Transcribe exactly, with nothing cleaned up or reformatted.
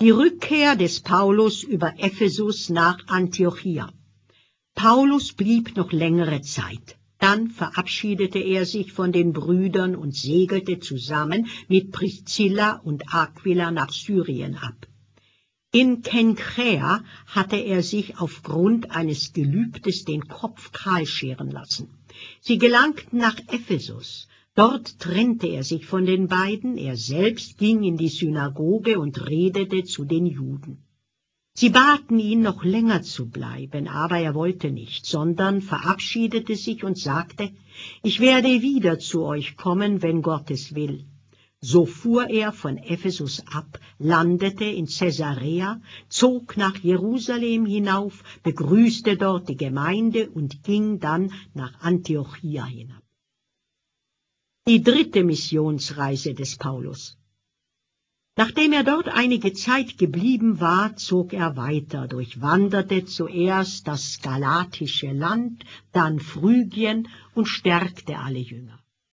Die Rückkehr des Paulus über Ephesus nach Antiochia. Paulus blieb noch längere Zeit. Dann verabschiedete er sich von den Brüdern und segelte zusammen mit Priscilla und Aquila nach Syrien ab. In Kenchräa hatte er sich aufgrund eines Gelübdes den Kopf kahl scheren lassen. Sie gelangten nach Ephesus. Dort trennte er sich von den beiden, er selbst ging in die Synagoge und redete zu den Juden. Sie baten ihn, noch länger zu bleiben, aber er wollte nicht, sondern verabschiedete sich und sagte, »Ich werde wieder zu euch kommen, wenn Gott es will.« So fuhr er von Ephesus ab, landete in Caesarea, zog nach Jerusalem hinauf, begrüßte dort die Gemeinde und ging dann nach Antiochia hinab. Die dritte Missionsreise des Paulus. Nachdem er dort einige Zeit geblieben war, zog er weiter, durchwanderte zuerst das galatische Land, dann Phrygien und stärkte alle Jünger.